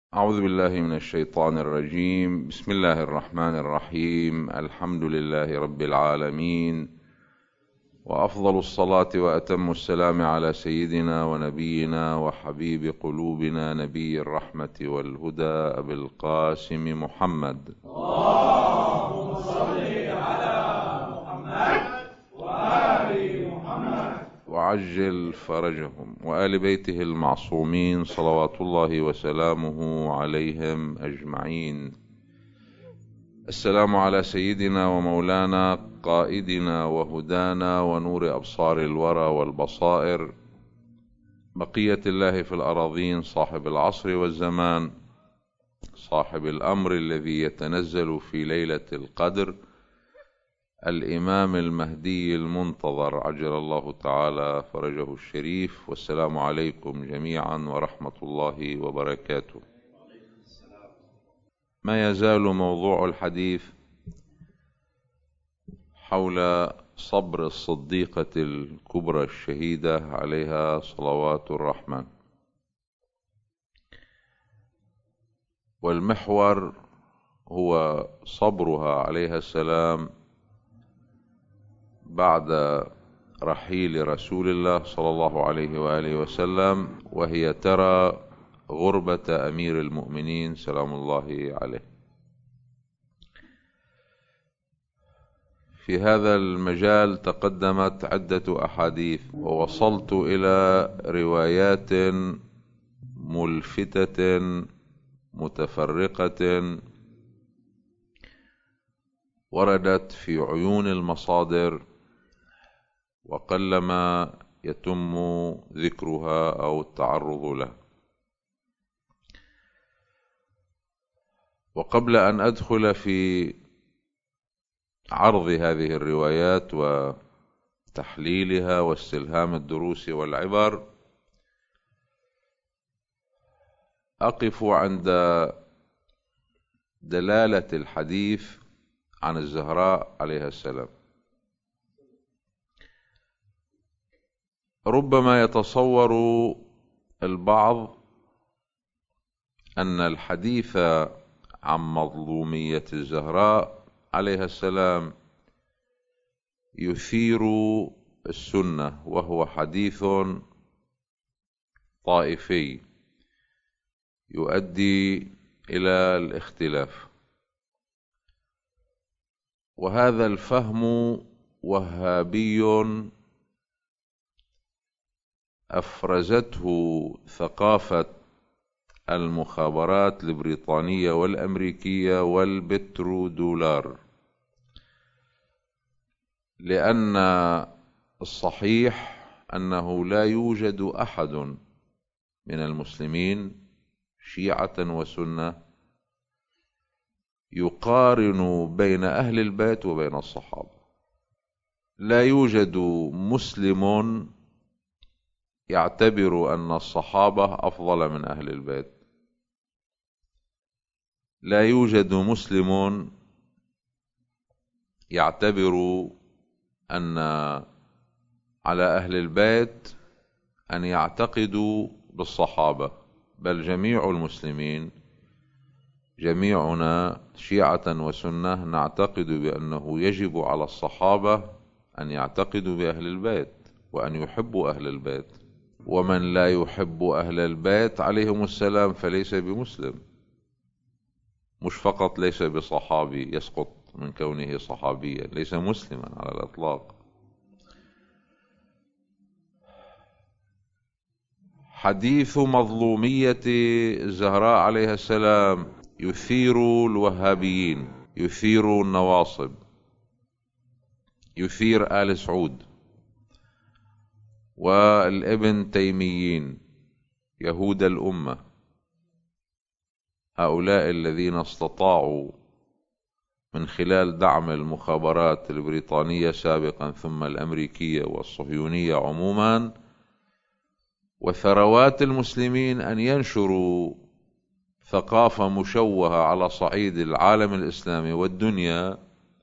أعوذ بالله من الشيطان الرجيم. بسم الله الرحمن الرحيم. الحمد لله رب العالمين، وأفضل الصلاة وأتم السلام على سيدنا ونبينا وحبيب قلوبنا نبي الرحمة والهدى أبي القاسم محمد. اللهم صل على محمد وآل محمد وعجل فرجهم وآل بيته المعصومين صلوات الله وسلامه عليهم أجمعين. السلام على سيدنا ومولانا قائدنا وهدانا ونور أبصار الورى والبصائر، بقية الله في الأراضين، صاحب العصر والزمان، صاحب الأمر الذي يتنزل في ليلة القدر، الإمام المهدي المنتظر عجل الله تعالى فرجه الشريف. والسلام عليكم جميعا ورحمة الله وبركاته. ما يزال موضوع الحديث حول صبر الصديقة الكبرى الشهيدة عليها صلوات الرحمن، والمحور هو صبرها عليها السلام بعد رحيل رسول الله صلى الله عليه وآله وسلم، وهي ترى غربة أمير المؤمنين سلام الله عليه. في هذا المجال تقدمت عدة أحاديث، ووصلت إلى روايات ملفتة متفرقة وردت في عيون المصادر، وقلما يتم ذكرها أو التعرض لها. وقبل أن أدخل في عرض هذه الروايات وتحليلها واستلهام الدروس والعبر، أقف عند دلالة الحديث عن الزهراء عليها السلام. ربما يتصور البعض أن الحديث عن مظلومية الزهراء عليها السلام يثير السنة، وهو حديث طائفي يؤدي إلى الاختلاف، وهذا الفهم وهابي أفرزته ثقافة المخابرات البريطانية والأمريكية والبترودولار، لأن الصحيح أنه لا يوجد أحد من المسلمين شيعة وسنة يقارن بين أهل البيت وبين الصحابة. لا يوجد مسلم يعتبر أن الصحابة أفضل من أهل البيت. لا يوجد مسلم يعتبر أن على أهل البيت أن يعتقدوا بالصحابة، بل جميع المسلمين، جميعنا شيعة وسنة، نعتقد بأنه يجب على الصحابة أن يعتقدوا بأهل البيت وأن يحبوا أهل البيت، ومن لا يحب أهل البيت عليهم السلام فليس بمسلم. مش فقط ليس بصحابي يسقط من كونه صحابيا، ليس مسلما على الإطلاق. حديث مظلومية الزهراء عليها السلام يثير الوهابيين، يثير النواصب، يثير آل سعود والابن تيميين، يهود الأمة، هؤلاء الذين استطاعوا من خلال دعم المخابرات البريطانية سابقا ثم الأمريكية والصهيونية عموما وثروات المسلمين أن ينشروا ثقافة مشوهة على صعيد العالم الإسلامي والدنيا،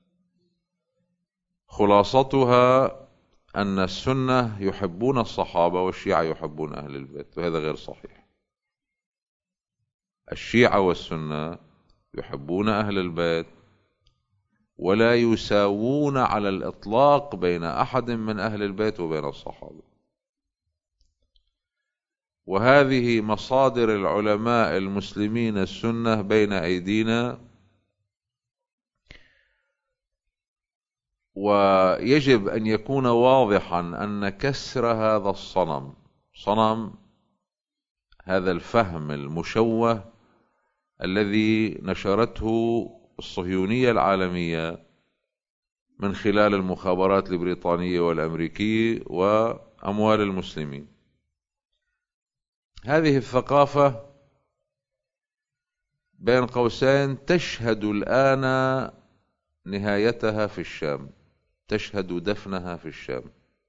خلاصتها أن السنة يحبون الصحابة والشيعة يحبون أهل البيت، وهذا غير صحيح. الشيعة والسنة يحبون أهل البيت ولا يساوون على الإطلاق بين أحد من أهل البيت وبين الصحابة. وهذه مصادر العلماء المسلمين السنة بين أيدينا، ويجب أن يكون واضحا أن كسر هذا الصنم، صنم هذا الفهم المشوه الذي نشرته الصهيونية العالمية من خلال المخابرات البريطانية والأمريكية وأموال المسلمين، هذه الثقافة بين قوسين تشهد الآن نهايتها في الشام، تشهد دفنها في الشام.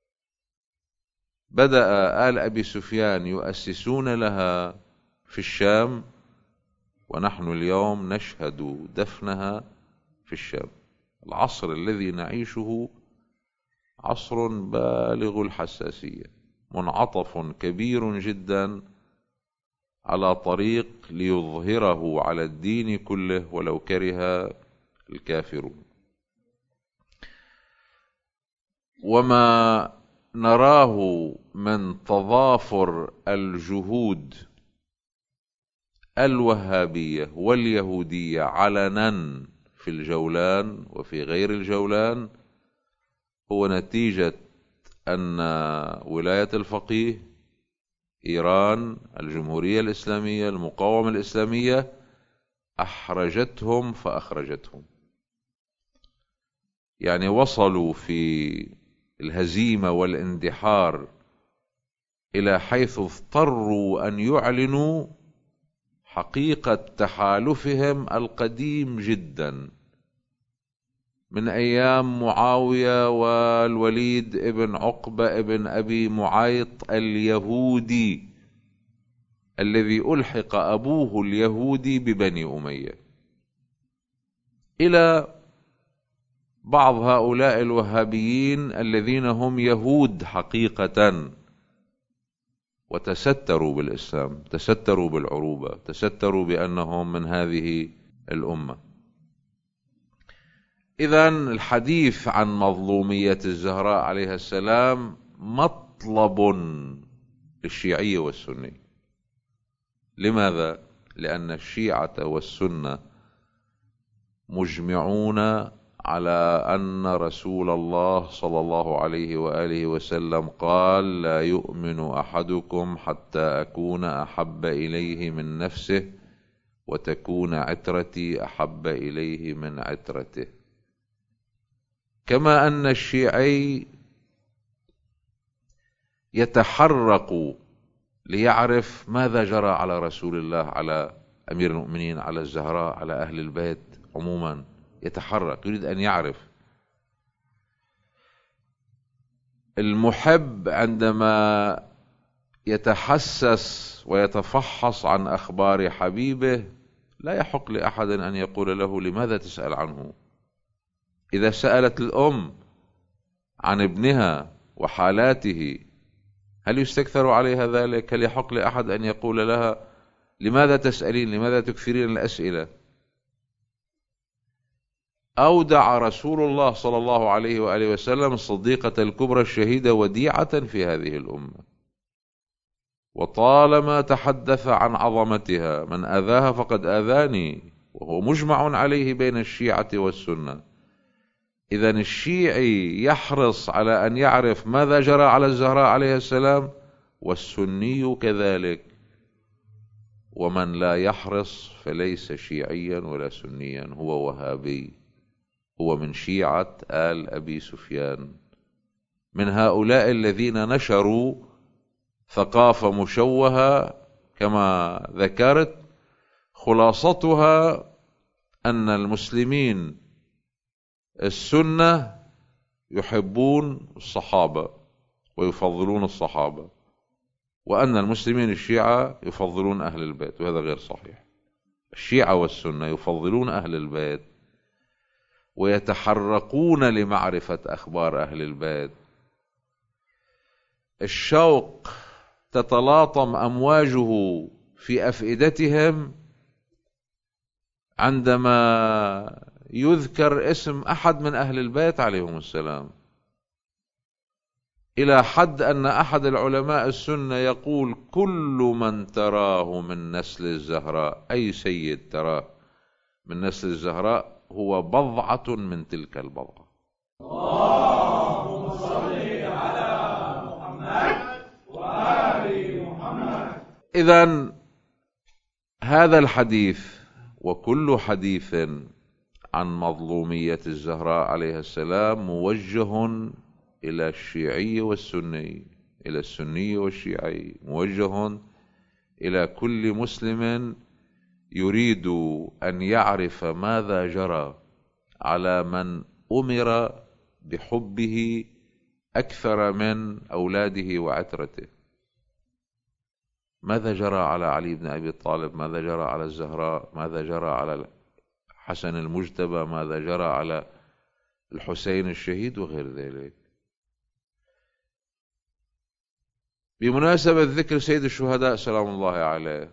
بدأ آل أبي سفيان يؤسسون لها في الشام، ونحن اليوم نشهد دفنها في الشام. العصر الذي نعيشه عصر بالغ الحساسية، منعطف كبير جدا على طريق ليظهره على الدين كله ولو كره الكافرون. وما نراه من تضافر الجهود الوهابية واليهودية علنا في الجولان وفي غير الجولان هو نتيجة أن ولاية الفقيه، إيران، الجمهورية الإسلامية، المقاومة الإسلامية أحرجتهم فأخرجتهم. يعني وصلوا في الهزيمة والاندحار إلى حيث اضطروا أن يعلنوا حقيقة تحالفهم القديم جدا من أيام معاوية والوليد ابن عقبة ابن أبي معيط اليهودي الذي ألحق أبوه اليهودي ببني أمية، إلى بعض هؤلاء الوهابيين الذين هم يهود حقيقة وتستروا بالإسلام، تستروا بالعروبة، تستروا بأنهم من هذه الأمة. إذن الحديث عن مظلومية الزهراء عليها السلام مطلب للشيعية والسنة. لماذا؟ لأن الشيعة والسنة مجمعون على أن رسول الله صلى الله عليه وآله وسلم قال: لا يؤمن أحدكم حتى أكون أحب إليه من نفسه وتكون عترتي أحب إليه من عترته. كما أن الشيعي يتحرق ليعرف ماذا جرى على رسول الله، على أمير المؤمنين، على الزهراء، على أهل البيت عموما، يتحرك يريد أن يعرف. المحب عندما يتحسس ويتفحص عن أخبار حبيبه لا يحق لأحد أن يقول له: لماذا تسأل عنه؟ إذا سألت الأم عن ابنها وحالاته هل يستكثر عليها ذلك؟ هل يحق لأحد أن يقول لها: لماذا تسألين؟ لماذا تكثرين الأسئلة؟ أودع رسول الله صلى الله عليه وآله وسلم الصديقة الكبرى الشهيدة وديعة في هذه الأمة، وطالما تحدث عن عظمتها: من آذاها فقد آذاني، وهو مجمع عليه بين الشيعة والسنة. إذن الشيعي يحرص على أن يعرف ماذا جرى على الزهراء عليه السلام، والسني كذلك. ومن لا يحرص فليس شيعيا ولا سنيا، هو وهابي، هو من شيعة آل أبي سفيان، من هؤلاء الذين نشروا ثقافة مشوهة كما ذكرت، خلاصتها أن المسلمين السنة يحبون الصحابة ويفضلون الصحابة، وأن المسلمين الشيعة يفضلون أهل البيت، وهذا غير صحيح. الشيعة والسنة يفضلون أهل البيت ويتحرقون لمعرفة أخبار أهل البيت. الشوق تتلاطم أمواجه في أفئدتهم عندما يذكر اسم أحد من أهل البيت عليهم السلام، إلى حد أن أحد العلماء السنة يقول كل من تراه من نسل الزهراء، أي سيد تراه من نسل الزهراء هو بضعة من تلك البضعة. اللهم صل على محمد وآل محمد. إذن هذا الحديث وكل حديث عن مظلومية الزهراء عليها السلام موجه إلى الشيعي والسني، إلى السني والشيعي، موجه إلى كل مسلم يريد أن يعرف ماذا جرى على من أمر بحبه أكثر من أولاده وعترته. ماذا جرى على علي بن أبي طالب؟ ماذا جرى على الزهراء؟ ماذا جرى على حسن المجتبى؟ ماذا جرى على الحسين الشهيد وغير ذلك؟ بمناسبة ذكر سيد الشهداء سلام الله عليه،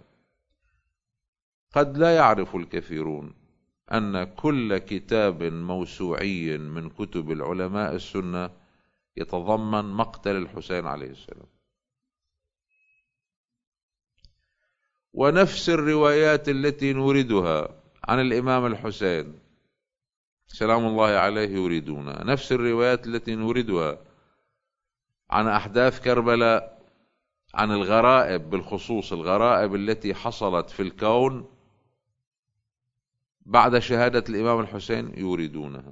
قد لا يعرف الكثيرون أن كل كتاب موسوعي من كتب العلماء السنة يتضمن مقتل الحسين عليه السلام، ونفس الروايات التي نوردها عن الإمام الحسين سلام الله عليه يريدونها، نفس الروايات التي نوردها عن أحداث كربلاء، عن الغرائب، بالخصوص الغرائب التي حصلت في الكون بعد شهادة الإمام الحسين يريدونها.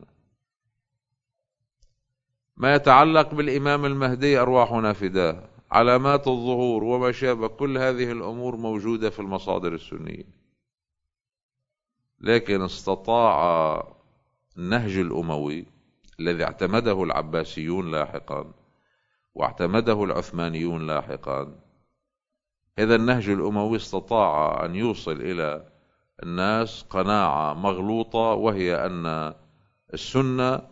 ما يتعلق بالإمام المهدي أرواحنا فداه، علامات الظهور وما شابه، كل هذه الأمور موجودة في المصادر السنية. لكن استطاع النهج الأموي الذي اعتمده العباسيون لاحقا واعتمده العثمانيون لاحقا، هذا النهج الأموي استطاع أن يوصل إلى الناس قناعة مغلوطة، وهي أن السنة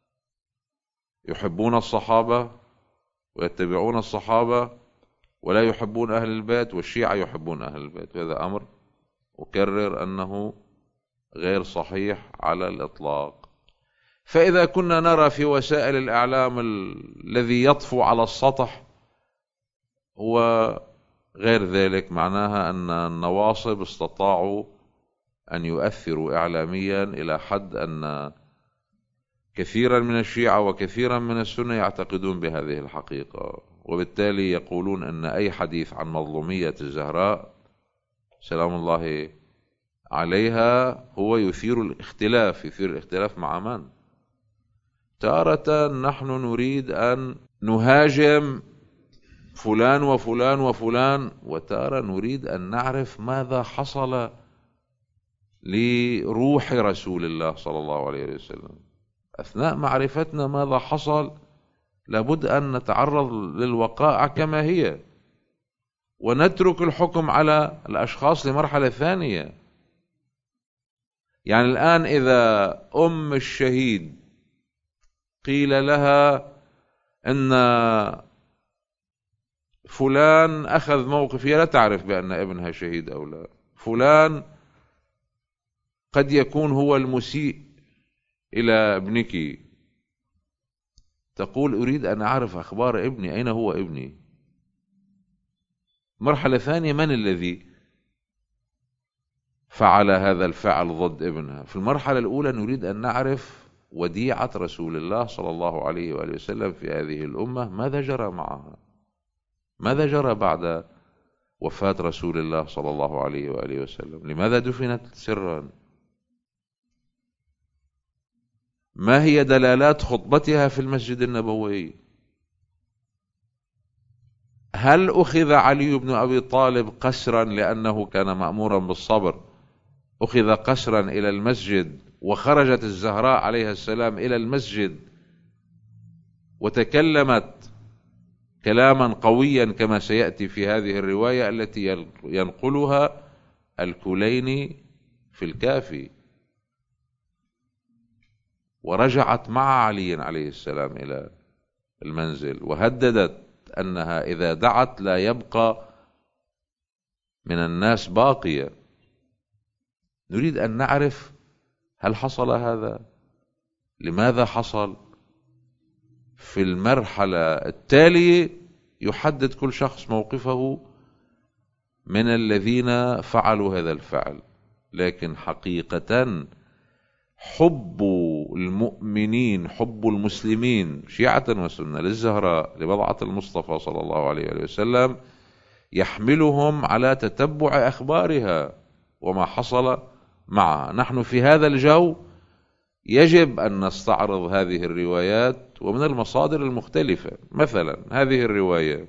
يحبون الصحابة ويتبعون الصحابة ولا يحبون أهل البيت، والشيعة يحبون أهل البيت. وهذا أمر أكرر أنه غير صحيح على الإطلاق. فإذا كنا نرى في وسائل الإعلام الذي يطفو على السطح وغير ذلك، معناها أن النواصب استطاعوا أن يؤثروا إعلاميا إلى حد أن كثيرا من الشيعة وكثيرا من السنة يعتقدون بهذه الحقيقة، وبالتالي يقولون أن أي حديث عن مظلومية الزهراء سلام الله عليها هو يثير الاختلاف. يثير الاختلاف مع من؟ تارة نحن نريد أن نهاجم فلان وفلان وفلان، وتارة نريد أن نعرف ماذا حصل لروح رسول الله صلى الله عليه وسلم. أثناء معرفتنا ماذا حصل لابد أن نتعرض للوقائع كما هي، ونترك الحكم على الأشخاص لمرحلة ثانية. يعني الآن إذا أم الشهيد قيل لها أن فلان أخذ موقف، هي لا تعرف بأن ابنها شهيد أو لا، فلان قد يكون هو المسيء إلى ابنك، تقول أريد أن أعرف أخبار ابني، أين هو ابني؟ مرحلة ثانية، من الذي فعل هذا الفعل ضد ابنها؟ في المرحلة الأولى نريد أن نعرف وديعة رسول الله صلى الله عليه وآله وسلم في هذه الأمة، ماذا جرى معها؟ ماذا جرى بعد وفاة رسول الله صلى الله عليه وآله وسلم؟ لماذا دفنت سرا؟ ما هي دلالات خطبتها في المسجد النبوي؟ هل أخذ علي بن أبي طالب قسرا لأنه كان مأمورا بالصبر، أخذ قسرا إلى المسجد، وخرجت الزهراء عليها السلام إلى المسجد وتكلمت كلاما قويا كما سيأتي في هذه الرواية التي ينقلها الكليني في الكافي، ورجعت مع علي عليه السلام إلى المنزل وهددت أنها إذا دعت لا يبقى من الناس باقية. نريد أن نعرف هل حصل هذا؟ لماذا حصل؟ في المرحلة التالية يحدد كل شخص موقفه من الذين فعلوا هذا الفعل. لكن حقيقة حب المؤمنين، حب المسلمين شيعة وسنة للزهراء لبضعة المصطفى صلى الله عليه وسلم يحملهم على تتبع أخبارها وما حصل معها. نحن في هذا الجو يجب أن نستعرض هذه الروايات ومن المصادر المختلفة. مثلا هذه الرواية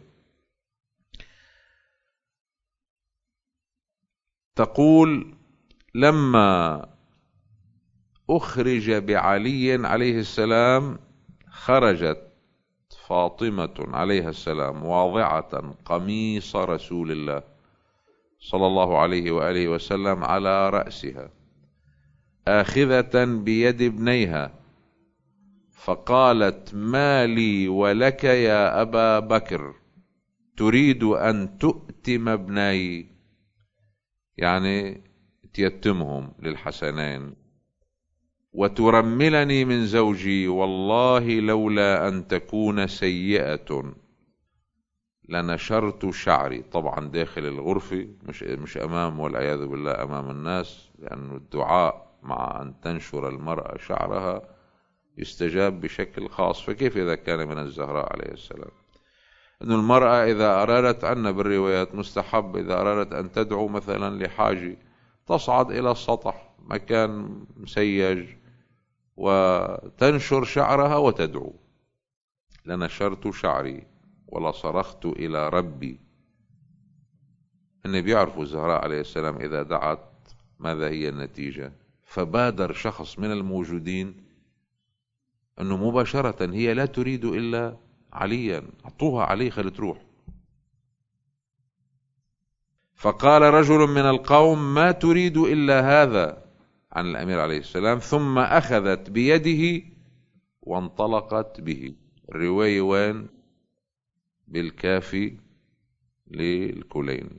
تقول: لما أخرج بعلي عليه السلام خرجت فاطمة عليها السلام واضعة قميص رسول الله صلى الله عليه وآله وسلم على رأسها آخذة بيد ابنيها، فقالت: ما لي ولك يا أبا بكر تريد أن تؤتم ابني، يعني تيتمهم للحسنين، وترملني من زوجي، والله لولا أن تكون سيئة لنشرت شعري. طبعا داخل الغرفة، مش أمام، والعياذ بالله أمام الناس، لأن الدعاء مع أن تنشر المرأة شعرها يستجاب بشكل خاص، فكيف إذا كان من الزهراء عليه السلام؟ أن المرأة إذا أرادت، عنا بالروايات مستحب إذا أرادت أن تدعو مثلا لحاجة تصعد إلى السطح مكان مسيج وتنشر شعرها وتدعو: لنشرت شعري ولا صرخت إلى ربي. النبي يعرفوا الزهراء عليه السلام إذا دعت ماذا هي النتيجة. فبادر شخص من الموجودين أنه مباشرة هي لا تريد إلا عليا، أعطوها علي خلي تروح. فقال رجل من القوم: ما تريد إلا هذا، عن الأمير عليه السلام، ثم أخذت بيده وانطلقت به. الرواية وين؟ بالكافي للكليني.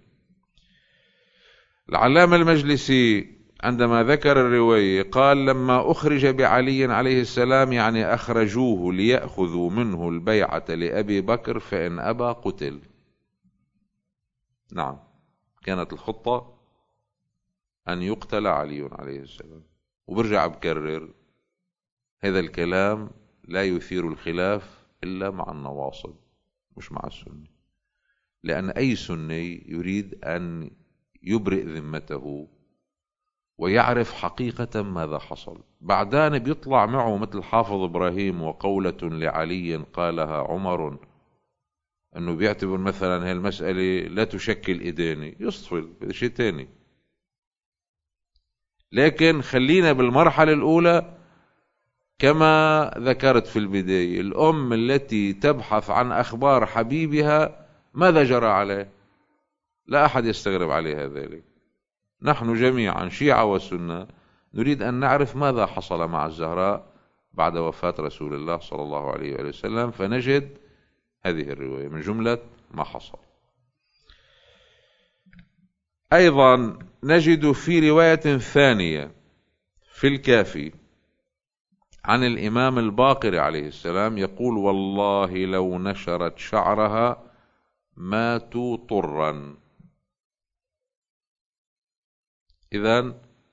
العلامة المجلسي عندما ذكر الرواية قال: لما أخرج بعلي عليه السلام، يعني أخرجوه ليأخذوا منه البيعة لأبي بكر، فإن أبى قتل. نعم، كانت الخطة أن يقتل علي عليه السلام. وبرجع بكرر هذا الكلام لا يثير الخلاف إلا مع النواصب مش مع السني، لأن أي سني يريد أن يبرئ ذمته ويعرف حقيقة ماذا حصل. بعدان بيطلع معه مثل حافظ إبراهيم وقولة لعلي قالها عمر، أنه بيعتبر مثلا هاي المسألة لا تشكل إدانة، يصفل شيء تاني. لكن خلينا بالمرحلة الأولى كما ذكرت في البداية، الأم التي تبحث عن أخبار حبيبها ماذا جرى عليه، لا أحد يستغرب عليها ذلك. نحن جميعا شيعة وسنة نريد أن نعرف ماذا حصل مع الزهراء بعد وفاة رسول الله صلى الله عليه وسلم، فنجد هذه الرواية من جملة ما حصل. أيضا نجد في رواية ثانية في الكافي عن الإمام الباقر عليه السلام يقول: والله لو نشرت شعرها ماتوا طرا. إذن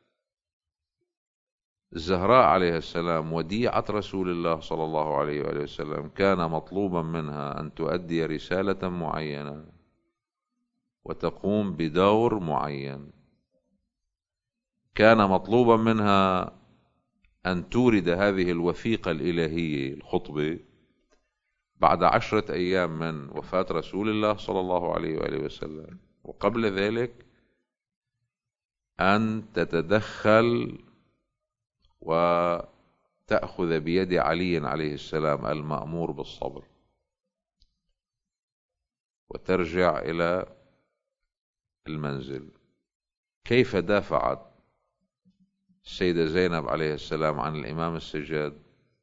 الزهراء عليه السلام وديعة رسول الله صلى الله عليه وسلم كان مطلوبا منها أن تؤدي رسالة معينة وتقوم بدور معين. كان مطلوبا منها أن تورد هذه الوثيقة الإلهية الخطبة بعد 10 أيام من وفاة رسول الله صلى الله عليه وآله وسلم، وقبل ذلك أن تتدخل وتأخذ بيد علي عليه السلام المأمور بالصبر وترجع إلى المنزل. كيف دافعت السيدة زينب عليه السلام عن الإمام السجاد،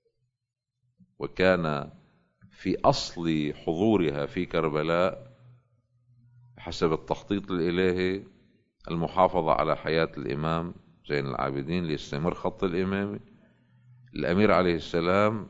وكان في أصل حضورها في كربلاء حسب التخطيط الإلهي المحافظة على حياة الإمام زين العابدين ليستمر خط الإمامة. الأمير عليه السلام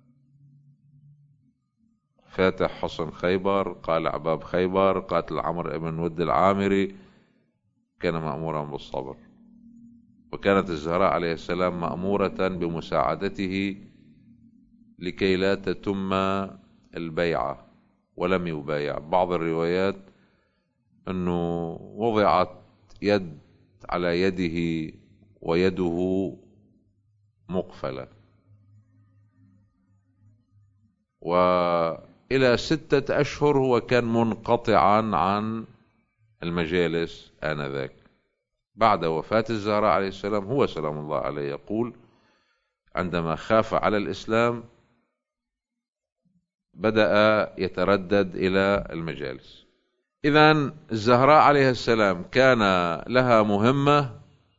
فاتح حصن خيبر، قالع باب خيبر، قاتل عمرو بن ود العامري، كان مأمورا بالصبر. وكانت الزهراء عليه السلام مأمورة بمساعدته لكي لا تتم البيعة، ولم يبايع. بعض الروايات أنه وضعت يد على يده ويده مقفلة، وإلى 6 أشهر هو كان منقطعا عن المجالس آنذاك. بعد وفاة الزهراء عليه السلام هو سلام الله عليه يقول عندما خاف على الإسلام بدأ يتردد إلى المجالس. إذن الزهراء عليه السلام كان لها مهمة،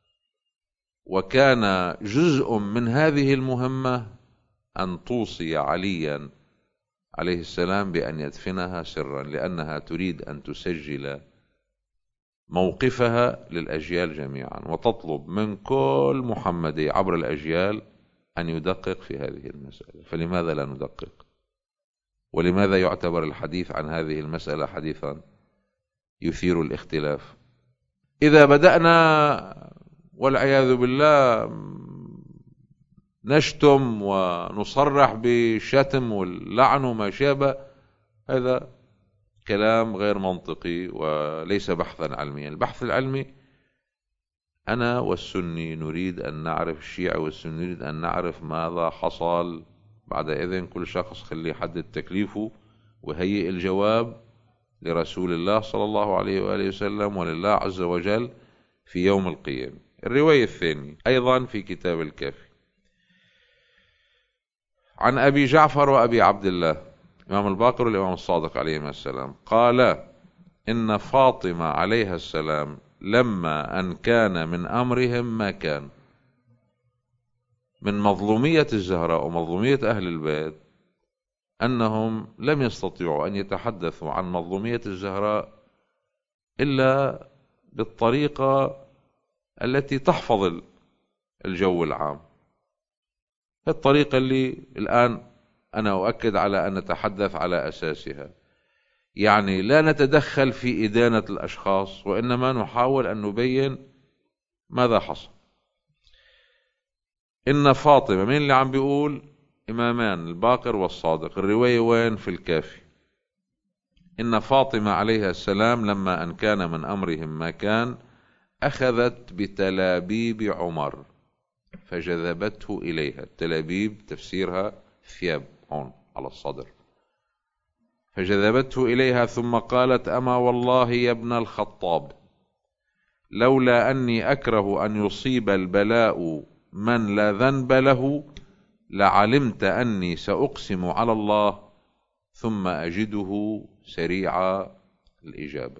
وكان جزء من هذه المهمة أن توصي عليا عليه السلام بأن يدفنها سرا، لأنها تريد أن تسجل موقفها للأجيال جميعا، وتطلب من كل محمدي عبر الأجيال أن يدقق في هذه المسألة. فلماذا لا ندقق؟ ولماذا يعتبر الحديث عن هذه المسألة حديثا يثير الاختلاف؟ إذا بدأنا والعياذ بالله نشتم ونصرح بالشتم واللعن وما شابه، هذا كلام غير منطقي وليس بحثا علميا. البحث العلمي أنا والسني نريد أن نعرف، الشيعي والسني نريد أن نعرف ماذا حصل. بعد إذن كل شخص خليه يحدد تكليفه وهيئ الجواب لرسول الله صلى الله عليه وآله وسلم ولله عز وجل في يوم القيامة. الرواية الثانية أيضا في كتاب الكافي عن أبي جعفر وأبي عبد الله الإمام الباقر والإمام الصادق عليهما السلام قال إن فاطمة عليها السلام لما أن كان من أمرهم ما كان. من مظلومية الزهراء ومظلومية أهل البيت أنهم لم يستطيعوا أن يتحدثوا عن مظلومية الزهراء إلا بالطريقة التي تحفظ الجو العام، الطريقة اللي الآن أنا أؤكد على أن نتحدث على أساسها. يعني لا نتدخل في إدانة الأشخاص، وإنما نحاول أن نبين ماذا حصل. إن فاطمة، من اللي عم بيقول؟ إمامان الباقر والصادق. الرواية وين؟ في الكافي. إن فاطمة عليها السلام لما أن كان من أمرهم ما كان أخذت بتلابيب عمر فجذبته إليها. التلابيب تفسيرها ثياب هون على الصدر. فجذبته إليها ثم قالت أما والله يا ابن الخطاب لولا أني أكره أن يصيب البلاء من لا ذنب له لعلمت أني سأقسم على الله ثم أجده سريع الإجابة.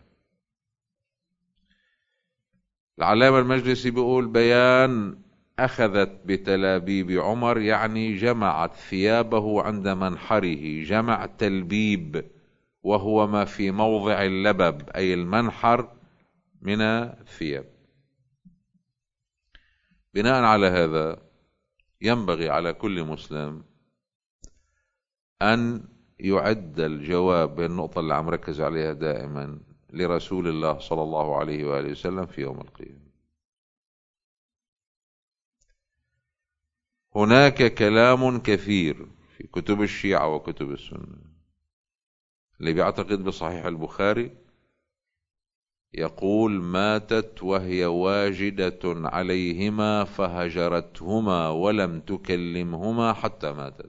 العلامة المجلسي بيقول بيان أخذت بتلابيب عمر، يعني جمعت ثيابه عند منحره، جمع تلبيب وهو ما في موضع اللبب أي المنحر من الثياب. بناء على هذا ينبغي على كل مسلم أن يعد الجواب بالنقطة اللي عم ركز عليها دائما لرسول الله صلى الله عليه وآله وسلم في يوم القيامة. هناك كلام كثير في كتب الشيعة وكتب السنة. اللي بيعتقد بصحيح البخاري يقول ماتت وهي واجدة عليهما فهجرتهما ولم تكلمهما حتى ماتت.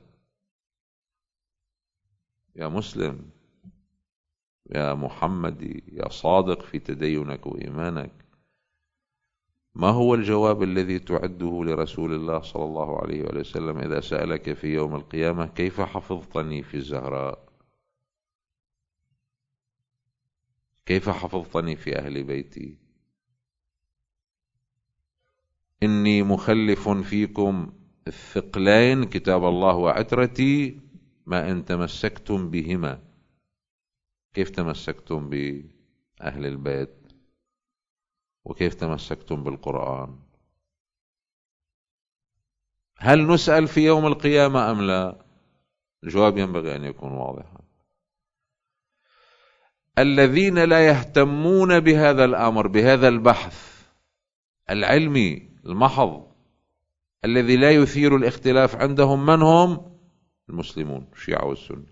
يا مسلم، يا محمدي، يا صادق في تدينك وإيمانك، ما هو الجواب الذي تعده لرسول الله صلى الله عليه وسلم إذا سألك في يوم القيامة كيف حفظتني في الزهراء؟ كيف حفظتني في أهل بيتي؟ إني مخلف فيكم الثقلين كتاب الله وعترتي ما إن تمسكتم بهما. كيف تمسكتم بأهل البيت؟ وكيف تمسكتم بالقرآن؟ هل نسأل في يوم القيامة أم لا؟ الجواب ينبغي أن يكون واضحا. الذين لا يهتمون بهذا الأمر، بهذا البحث العلمي المحض الذي لا يثير الاختلاف عندهم، من هم؟ المسلمون الشيعة والسنة.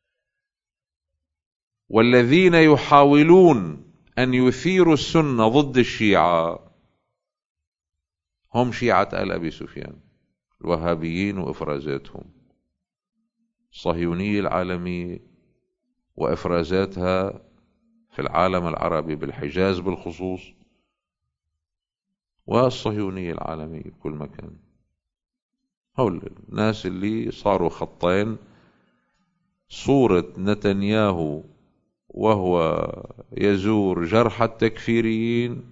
والذين يحاولون أن يثيروا السنة ضد الشيعة هم شيعة آل أبي سفيان، الوهابيين وإفرازاتهم، الصهيونية العالمية وإفرازاتها في العالم العربي بالحجاز بالخصوص، والصهيونية العالمية بكل مكان. هؤلاء الناس اللي صاروا خطين: صورة نتنياهو وهو يزور جرح التكفيريين،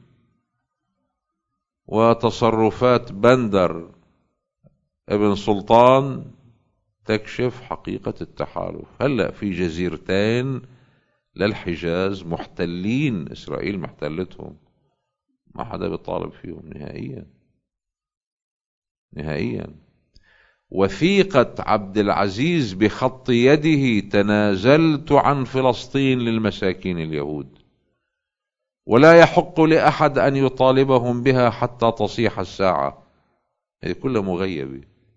وتصرفات بندر ابن سلطان تكشف حقيقة التحالف. هلأ في جزيرتين للحجاز محتلين، إسرائيل محتلتهم، ما حدا بيطالب فيهم نهائيا نهائيا. وثيقة عبد العزيز بخط يده: تنازلت عن فلسطين للمساكين اليهود، ولا يحق لأحد أن يطالبهم بها حتى تصيح الساعة. هذه كلها مغيبة.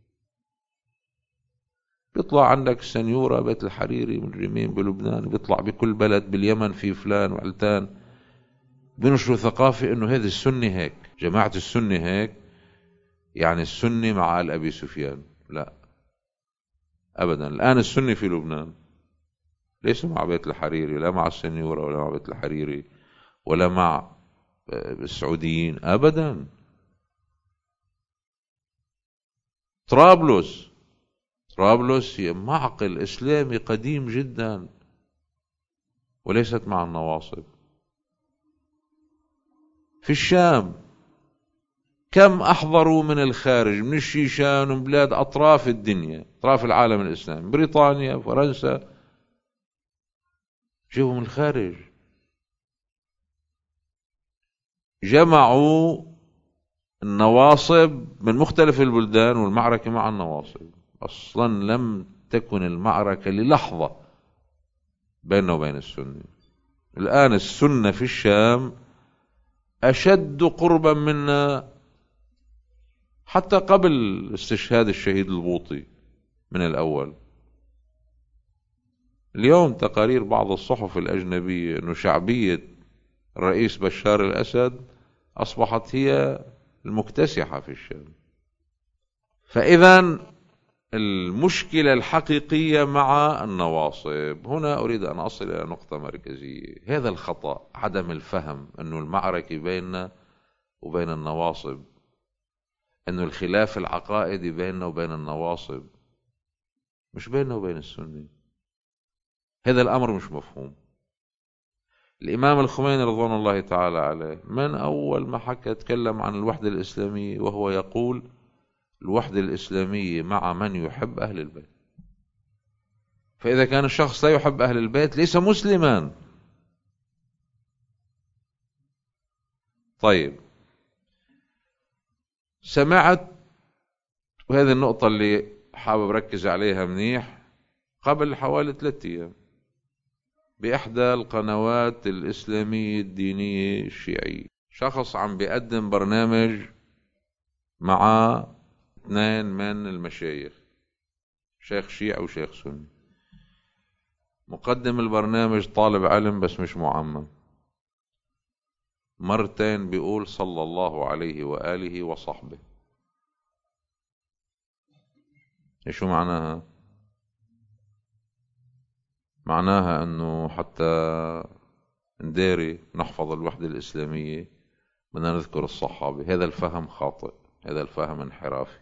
بيطلع عندك سنيورة بيت الحريري مجرمين بلبنان، بيطلع بكل بلد باليمن في فلان وعلتان، بنشروا ثقافة انه هذه السنة هيك، جماعة السنة هيك، يعني السنة مع آل أبي سفيان. لا أبدا. الآن السنة في لبنان ليسوا مع بيت الحريري، لا مع السنيورة ولا مع بيت الحريري ولا مع السعوديين أبدا. طرابلس هي معقل إسلامي قديم جدا، وليست مع النواصب. في الشام كم أحضروا من الخارج، من الشيشان ومن بلاد أطراف الدنيا، أطراف العالم الإسلامي، بريطانيا، فرنسا، جيبوا من الخارج، جمعوا النواصب من مختلف البلدان، والمعركة مع النواصب. أصلا لم تكن المعركة للحظة بيننا وبين السنة. الآن السنة في الشام أشد قربا منا حتى قبل استشهاد الشهيد البوطي من الأول. اليوم تقارير بعض الصحف الأجنبية أنه شعبية الرئيس بشار الأسد أصبحت هي المكتسحة في الشام. فإذا المشكلة الحقيقية مع النواصب. هنا أريد أن أصل إلى نقطة مركزية. هذا الخطأ، عدم الفهم أنه المعركة بيننا وبين النواصب، أنه الخلاف العقائدي بيننا وبين النواصب، مش بيننا وبين السنة. هذا الأمر مش مفهوم. الإمام الخميني رضوان الله تعالى عليه من أول ما حكى تكلم عن الوحدة الإسلامية، وهو يقول الوحدة الإسلامية مع من يحب أهل البيت. فإذا كان الشخص لا يحب أهل البيت ليس مسلما. طيب، سمعت، وهذه النقطة اللي حابب ركز عليها منيح، قبل حوالي 3 أيام بإحدى القنوات الإسلامية الدينية الشيعية شخص عم بيقدم برنامج مع 2 من المشايخ، شيخ شيعي وشيخ سني. مقدم البرنامج طالب علم بس مش معمم، مرتين بيقول صلى الله عليه وآله وصحبه. شو معناها؟ معناها أنه حتى نداري نحفظ الوحدة الإسلامية بدنا نذكر الصحابة. هذا الفهم خاطئ، هذا الفهم انحرافي،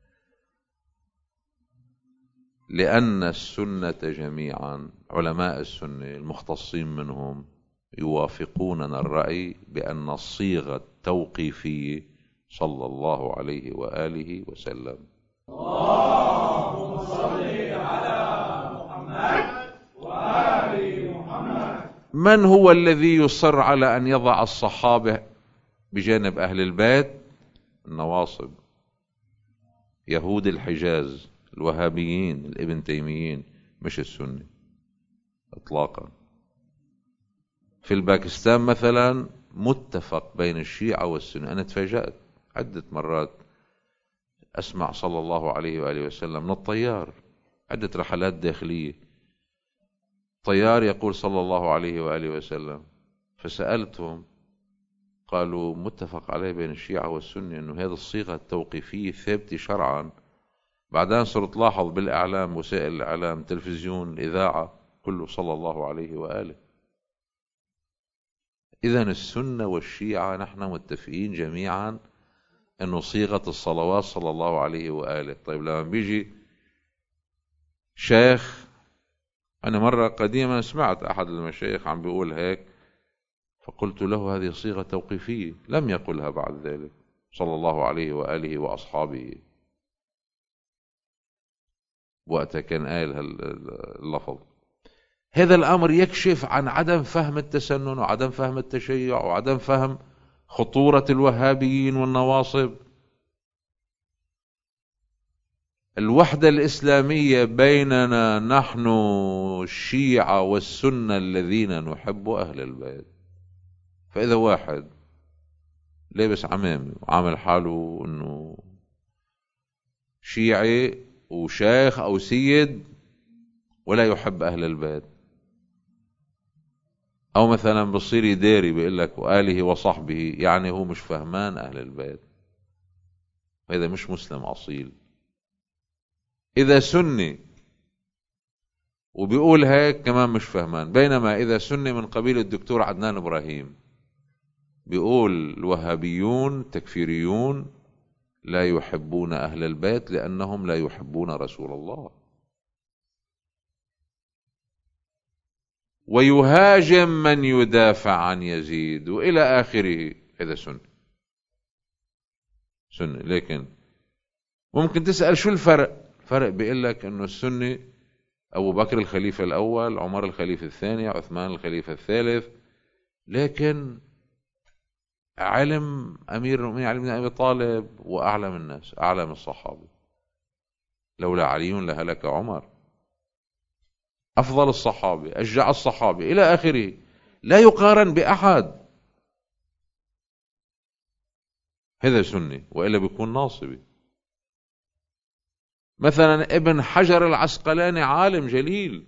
لأن السنة جميعا، علماء السنة المختصين منهم، يوافقوننا الرأي بأن الصيغة التوقيفية صلى الله عليه وآله وسلم. اللهم صل على محمد وآل محمد. من هو الذي يصر على أن يضع الصحابة بجانب أهل البيت؟ النواصب. يهود الحجاز الوهابيين الابن تيميين، مش السنة إطلاقا. في الباكستان مثلا متفق بين الشيعة والسنة. أنا تفاجأت عدة مرات أسمع صلى الله عليه وآله وسلم من الطيار، عدة رحلات داخلية، طيار يقول صلى الله عليه وآله وسلم، فسألتهم قالوا متفق عليه بين الشيعة والسنة أنه هذه الصيغة التوقيفية ثابتة شرعا. بعدين صرت لاحظ بالإعلام، وسائل الإعلام، تلفزيون، الإذاعة، كله صلى الله عليه وآله. إذن السنة والشيعة نحن متفقين جميعا أنه صيغة الصلوات صلى الله عليه وآله. طيب لما بيجي شيخ، أنا مرة قديما سمعت أحد المشايخ عم بيقول هيك، فقلت له هذه صيغة توقيفية، لم يقلها بعد ذلك صلى الله عليه وآله وأصحابه، وقتها كان قال اللفظ. هذا الأمر يكشف عن عدم فهم التسنن وعدم فهم التشيع وعدم فهم خطورة الوهابيين والنواصب. الوحدة الإسلامية بيننا نحن الشيعة والسنة الذين نحب أهل البيت. فإذا واحد لابس عمامة وعامل حاله أنه شيعي وشيخ أو سيد ولا يحب أهل البيت، أو مثلا بصير يداري بيقول لك وآله وصحبه، يعني هو مش فهمان أهل البيت، هذا مش مسلم أصيل. إذا سني وبيقول هيك كمان مش فهمان. بينما إذا سني من قبيل الدكتور عدنان إبراهيم بيقول الوهابيون تكفيريون لا يحبون أهل البيت لأنهم لا يحبون رسول الله، ويهاجم من يدافع عن يزيد وإلى آخره. هذا سني. لكن ممكن تسأل شو الفرق؟ الفرق بيقول لك أنه السني أبو بكر الخليفة الأول، عمر الخليفة الثاني، عثمان الخليفة الثالث، لكن علم أمير المؤمنين علي بن أبي طالب وأعلم الناس، أعلم الصحابة، لولا علي لهلك عمر، أفضل الصحابة، أشجع الصحابة إلى آخره، لا يقارن بأحد. هذا سني، وإلا بيكون ناصبي. مثلا ابن حجر العسقلاني عالم جليل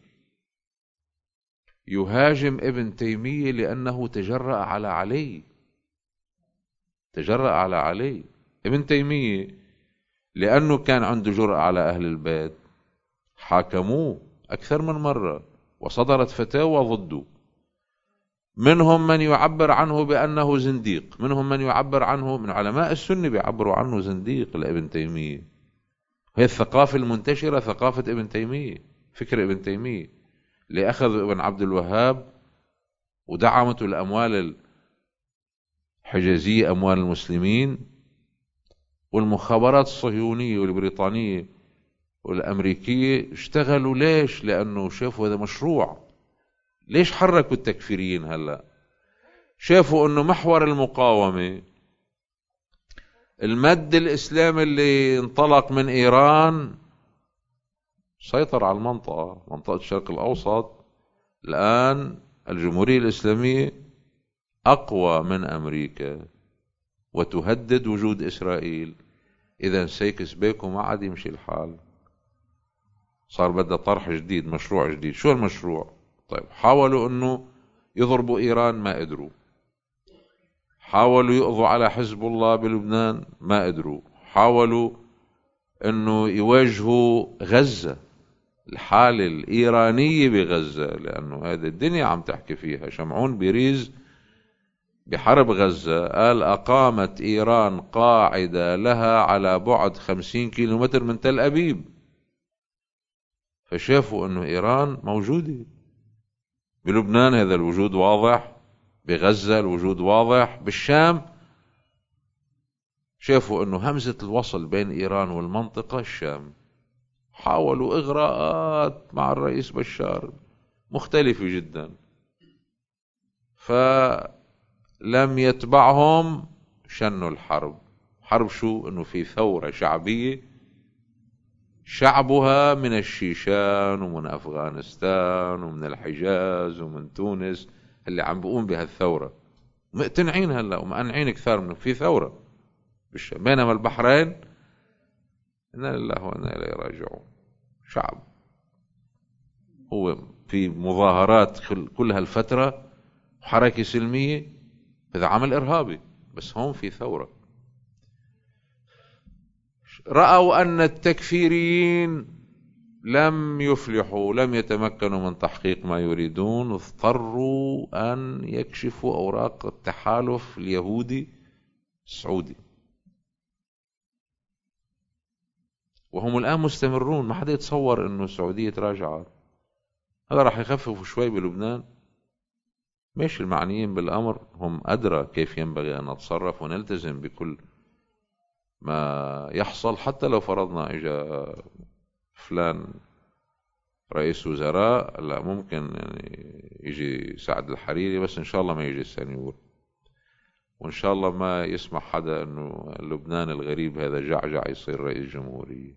يهاجم ابن تيمية لأنه تجرأ على علي. ابن تيمية لأنه كان عنده جرأة على أهل البيت حاكموه أكثر من مرة وصدرت فتاوى ضده، منهم من يعبر عنه بأنه زنديق، منهم من يعبر عنه من علماء السنة بيعبروا عنه زنديق لابن تيمية. هي الثقافة المنتشرة ثقافة ابن تيمية، فكر ابن تيمية اللي أخذ ابن عبد الوهاب ودعمته الأموال الحجازية، أموال المسلمين، والمخابرات الصهيونية والبريطانية والأمريكية اشتغلوا. ليش؟ لأنه شافوا هذا مشروع. ليش حركوا التكفيريين هلأ؟ شافوا أنه محور المقاومة المد الإسلامي اللي انطلق من إيران سيطر على منطقة الشرق الأوسط. الآن الجمهورية الإسلامية أقوى من أمريكا وتهدد وجود إسرائيل. إذا سيكس بيكو ما عاد يمشي الحال، صار بدأ طرح جديد، مشروع جديد. شو المشروع؟ طيب حاولوا أنه يضربوا إيران ما قدروا، حاولوا يقضوا على حزب الله بلبنان ما قدروا، حاولوا أنه يواجهوا غزة، الحالة الإيرانية بغزة، لأنه هذه الدنيا عم تحكي فيها. شمعون بيريز بحرب غزة قال أقامت إيران قاعدة لها على بعد 50 كيلومتر من تل أبيب. فشافوا أنه إيران موجودة بلبنان، هذا الوجود واضح، بغزة الوجود واضح، بالشام شافوا أنه همزة الوصل بين إيران والمنطقة الشام. حاولوا إغراءات مع الرئيس بشار مختلفة جدا، فلم يتبعهم، شنوا الحرب. حرب شو؟ أنه في ثورة شعبية شعبها من الشيشان ومن أفغانستان ومن الحجاز ومن تونس اللي عم بيقوم بهالثورة مقتنعين هلا ومقنعين كثار منه في ثورة بينما البحرين إنا لله وإنا إليه راجعون. شعب هو في مظاهرات كل هالفترة حركة سلمية، هذا عمل إرهابي، بس هون في ثورة. رأوا أن التكفيريين لم يفلحوا، لم يتمكنوا من تحقيق ما يريدون، اضطروا أن يكشفوا أوراق التحالف اليهودي السعودي، وهم الآن مستمرون. ما حدا يتصور أنه السعودية تراجعت. هذا راح يخففوا شوي بلبنان. مش المعنيين بالأمر هم أدرى كيف ينبغي أن نتصرف ونلتزم بكل ما يحصل. حتى لو فرضنا إجا فلان رئيس وزراء، لا ممكن يعني يجي سعد الحريري، بس إن شاء الله ما يجي السنيور، وإن شاء الله ما يسمح حدا أنه لبنان الغريب هذا جعجع يصير رئيس جمهورية.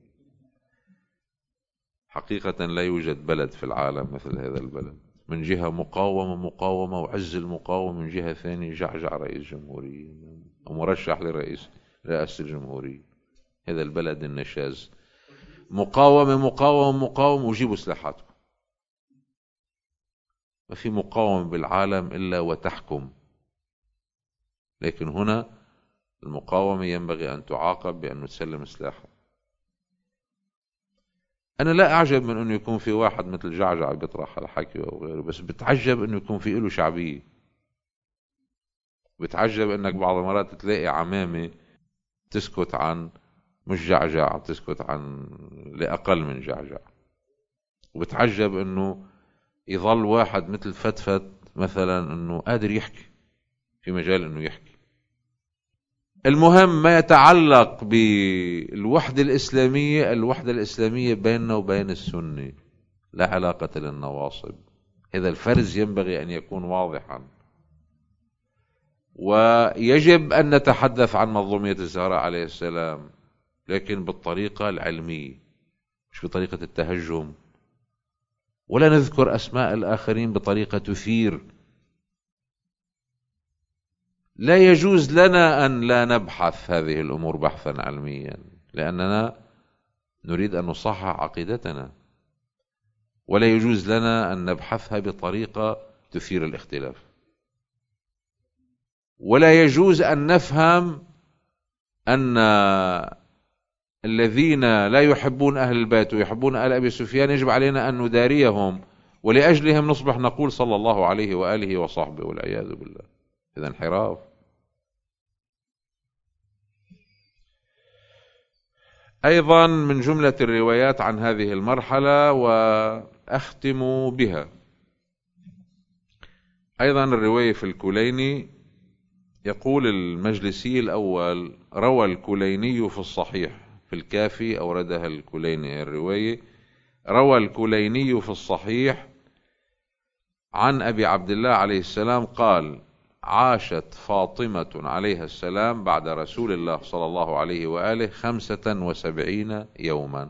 حقيقة لا يوجد بلد في العالم مثل هذا البلد، من جهة مقاومة وعز المقاومة، من جهة ثانية جعجع رئيس جمهورية ومرشح لرئاسة الجمهورية. هذا البلد النشاز، مقاومة وجيبوا سلاحاتكم. ما في مقاومة بالعالم إلا وتحكم، لكن هنا المقاومة ينبغي أن تعاقب بأن تسلم سلاحها. أنا لا أعجب من أنه يكون في واحد مثل جعجع بيطرح الحكي أو غيره، بس بتعجب أنه يكون في له شعبية. بتعجب أنك بعض المرات تلاقي عمامة تسكت عن مش جعجع، تسكت عن لأقل من جعجع. وبتعجب أنه يظل واحد مثل فتفت مثلا أنه قادر يحكي في مجال أنه يحكي. المهم ما يتعلق بالوحدة الإسلامية، الوحدة الإسلامية بيننا وبين السنة لا علاقة للنواصب. هذا الفرز ينبغي أن يكون واضحا، ويجب أن نتحدث عن منظومية الزهراء عليه السلام، لكن بالطريقة العلمية، مش بطريقة التهجم، ولا نذكر أسماء الآخرين بطريقة تثير. لا يجوز لنا أن لا نبحث هذه الأمور بحثا علميا، لأننا نريد أن نصحح عقيدتنا، ولا يجوز لنا أن نبحثها بطريقة تثير الاختلاف. ولا يجوز أن نفهم أن الذين لا يحبون أهل البيت ويحبون آل أبي سفيان يجب علينا أن نداريهم ولأجلهم نصبح نقول صلى الله عليه وآله وصحبه، والعياذ بالله. إذا انحراف. أيضا من جملة الروايات عن هذه المرحلة وأختم بها أيضا الرواية في الكليني. يقول المجلسي الأول: روى الكليني في الصحيح، في الكافي أوردها الكليني الرواية. روى الكليني في الصحيح عن أبي عبد الله عليه السلام قال: عاشت فاطمة عليها السلام بعد رسول الله صلى الله عليه وآله 75 يوما،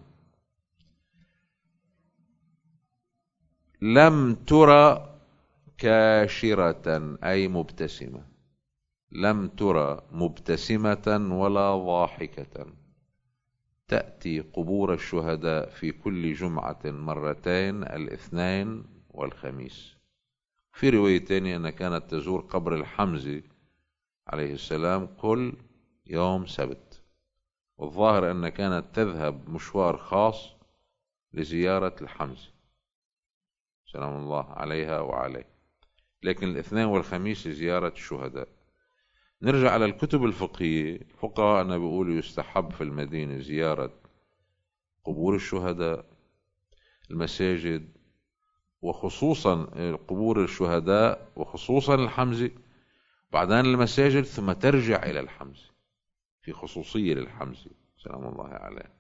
لم ترى كاشرة أي مبتسمة، لم ترى مبتسمة ولا ضاحكة، تأتي قبور الشهداء في كل جمعة مرتين، الاثنين والخميس. في رواية تانية أنها كانت تزور قبر الحمزة عليه السلام كل يوم سبت، والظاهر أنها كانت تذهب مشوار خاص لزيارة الحمزة سلام الله عليها وعليه، لكن الاثنين والخميس لزيارة الشهداء. نرجع على الكتب الفقهية، فقهاء أنا بيقولوا يستحب في المدينة زيارة قبور الشهداء، المساجد، وخصوصا قبور الشهداء وخصوصا الحمزة، بعدين المساجد، ثم ترجع إلى الحمزة، في خصوصية للحمزة سلام الله عليه.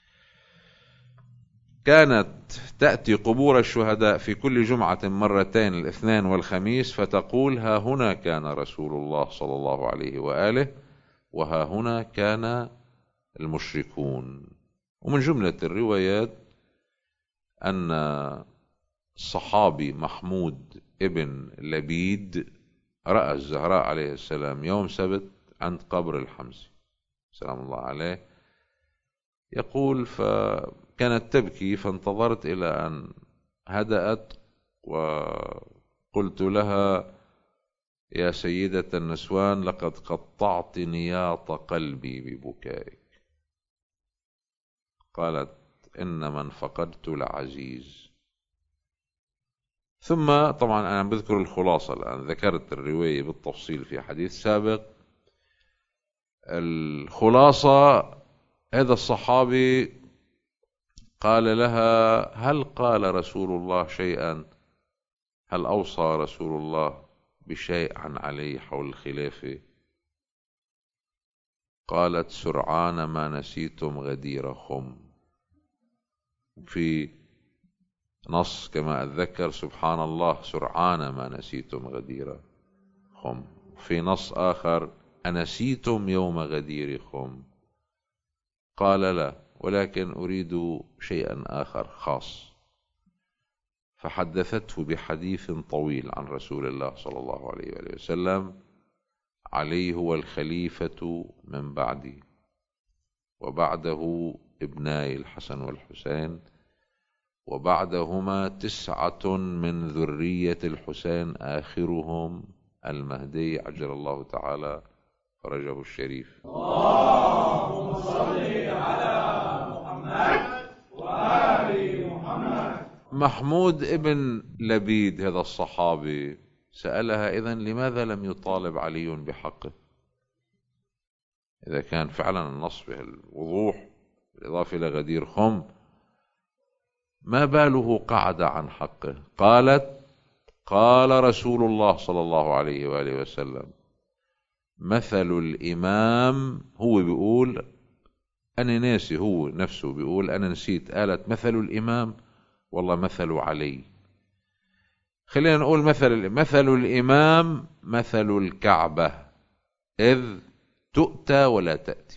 كانت تأتي قبور الشهداء في كل جمعة مرتين، الاثنين والخميس، فتقول: ها هنا كان رسول الله صلى الله عليه وآله، وها هنا كان المشركون. ومن جملة الروايات أن الصحابي محمود ابن لبيد رأى الزهراء عليه السلام يوم سبت عند قبر الحمزي سلام الله عليه. يقول فكانت تبكي فانتظرت إلى أن هدأت وقلت لها يا سيدة النسوان لقد قطعت نياط قلبي ببكائك. قالت إن من فقدت لعزيز. ثم طبعا أنا بذكر الخلاصة الآن، ذكرت الرواية بالتفصيل في حديث سابق. الخلاصة هذا الصحابي قال لها هل قال رسول الله شيئا، هل أوصى رسول الله بشيء عن علي حول الخلافة؟ قالت سرعان ما نسيتم غدير خم. في نص كما أتذكر سبحان الله سرعان ما نسيتم غدير خم. في نص آخر أنسيتم يوم غدير خم؟ قال لا، ولكن أريد شيئا آخر خاص. فحدثته بحديث طويل عن رسول الله صلى الله عليه وآله وسلم: علي هو الخليفة من بعدي، وبعده ابناي الحسن والحسين، وبعدهما 9 من ذرية الحسين آخرهم المهدي عجل الله تعالى فرجه الشريف. اللهم صل على محمد وآل محمد. محمود ابن لبيد هذا الصحابي سألها إذن لماذا لم يطالب علي بحقه؟ إذا كان فعلا النص بالوضوح بالإضافة إلى غدير خم، ما باله قعد عن حقه؟ قالت قال رسول الله صلى الله عليه وآله وسلم مثل الإمام، هو بيقول أنا ناسي، هو نفسه بيقول أنا نسيت، قالت مثل الإمام والله مثل علي. خلينا نقول مثل الإمام مثل الكعبة إذ تؤتى ولا تأتي.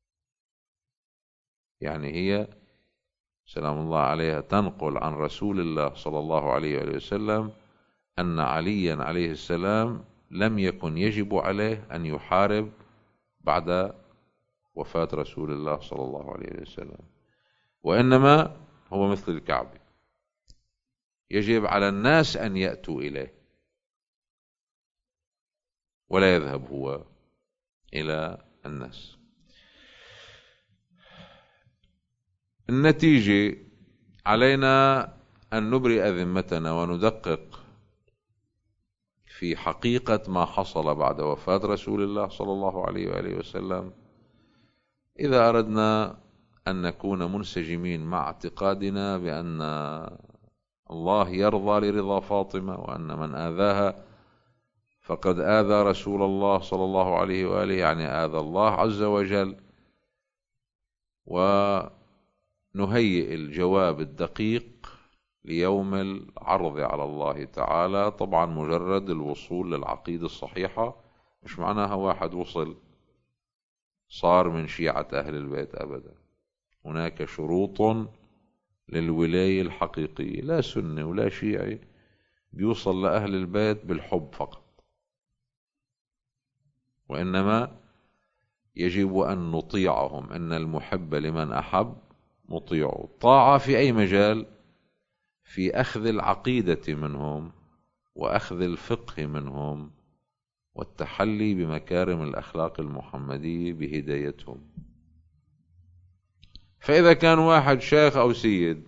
يعني هي سلام الله عليها تنقل عن رسول الله صلى الله عليه وآله وسلم أن عليا عليه السلام لم يكن يجب عليه أن يحارب بعد وفاة رسول الله صلى الله عليه وسلم، وإنما هو مثل الكعبة يجب على الناس أن يأتوا إليه ولا يذهب هو إلى الناس. النتيجة علينا أن نبرئ ذمتنا وندقق في حقيقة ما حصل بعد وفاة رسول الله صلى الله عليه وآله وسلم إذا أردنا أن نكون منسجمين مع اعتقادنا بأن الله يرضى لرضا فاطمة، وأن من آذاها فقد آذى رسول الله صلى الله عليه وآله، يعني آذى الله عز وجل. ونهيئ الجواب الدقيق ليوم العرض على الله تعالى. طبعا مجرد الوصول للعقيدة الصحيحة مش معناها واحد وصل صار من شيعة أهل البيت أبدا. هناك شروط للولاية الحقيقية، لا سني ولا شيعي بيوصل لأهل البيت بالحب فقط، وإنما يجب أن نطيعهم. إن المحب لمن أحب مطيعه. طاعة في أي مجال؟ في أخذ العقيدة منهم وأخذ الفقه منهم والتحلي بمكارم الأخلاق المحمدية بهدايتهم. فإذا كان واحد شيخ أو سيد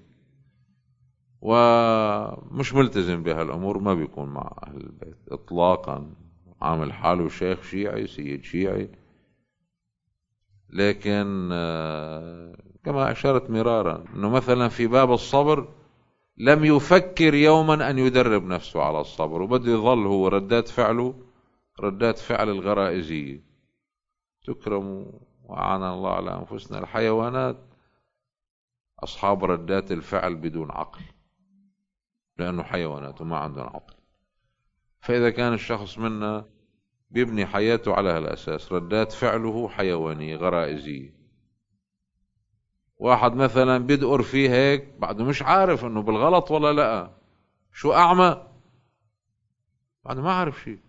ومش ملتزم بهالأمور ما بيكون مع أهل البيت إطلاقا، عامل حاله شيخ شيعي سيد شيعي. لكن كما أشرت مرارا أنه مثلا في باب الصبر لم يفكر يوما أن يدرب نفسه على الصبر، وبده يظل هو ردات فعله ردات فعل الغرائزية. تكرم وأعاننا الله على أنفسنا الحيوانات أصحاب ردات الفعل بدون عقل، لأنه حيوانات وما عندهم عقل. فإذا كان الشخص منا بيبني حياته على هالأساس ردات فعله حيوانية غرائزية، واحد مثلا بدقر فيه هيك بعده مش عارف انه بالغلط ولا لا. شو اعمى؟ بعده ما عارف شيء.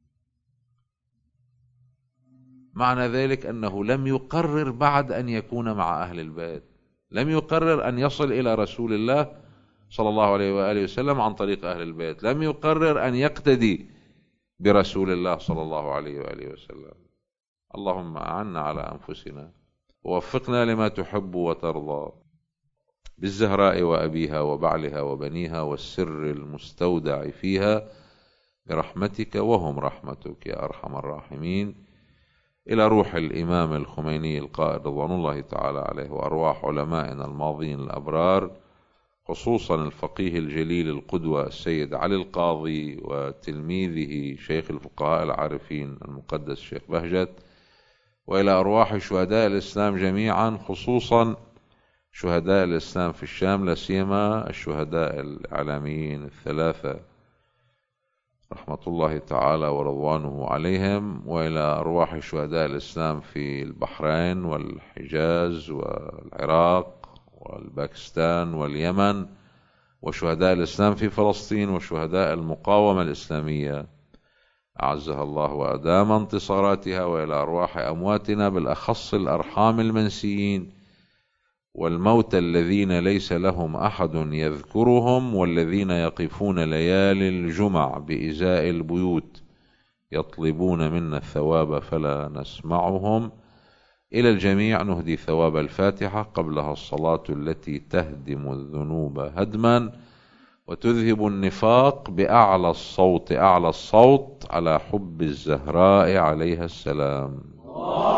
معنى ذلك انه لم يقرر بعد ان يكون مع اهل البيت، لم يقرر ان يصل الى رسول الله صلى الله عليه وآله وسلم عن طريق اهل البيت، لم يقرر ان يقتدي برسول الله صلى الله عليه وآله وسلم. اللهم أعنا على أنفسنا ووفقنا لما تحب وترضى بالزهراء وأبيها وبعلها وبنيها والسر المستودع فيها برحمتك وهم رحمتك يا أرحم الراحمين، إلى روح الإمام الخميني القائد رضوان الله تعالى عليه، وأرواح علمائنا الماضين الأبرار، خصوصا الفقيه الجليل القدوة السيد علي القاضي وتلميذه شيخ الفقهاء العارفين المقدس الشيخ بهجت، وإلى أرواح شهداء الإسلام جميعا، خصوصا شهداء الإسلام في الشام، لا سيما الشهداء الإعلاميين الثلاثة رحمة الله تعالى ورضوانه عليهم، وإلى أرواح شهداء الإسلام في البحرين والحجاز والعراق والباكستان واليمن، وشهداء الإسلام في فلسطين، وشهداء المقاومة الإسلامية أعزها الله وأدام انتصاراتها، وإلى أرواح أمواتنا بالأخص الأرحام المنسيين والموتى الذين ليس لهم أحد يذكرهم، والذين يقفون ليالي الجمع بإزاء البيوت يطلبون منا الثواب فلا نسمعهم. إلى الجميع نهدي ثواب الفاتحة قبلها الصلاة التي تهدم الذنوب هدما وتذهب النفاق بأعلى الصوت، أعلى الصوت على حب الزهراء عليها السلام.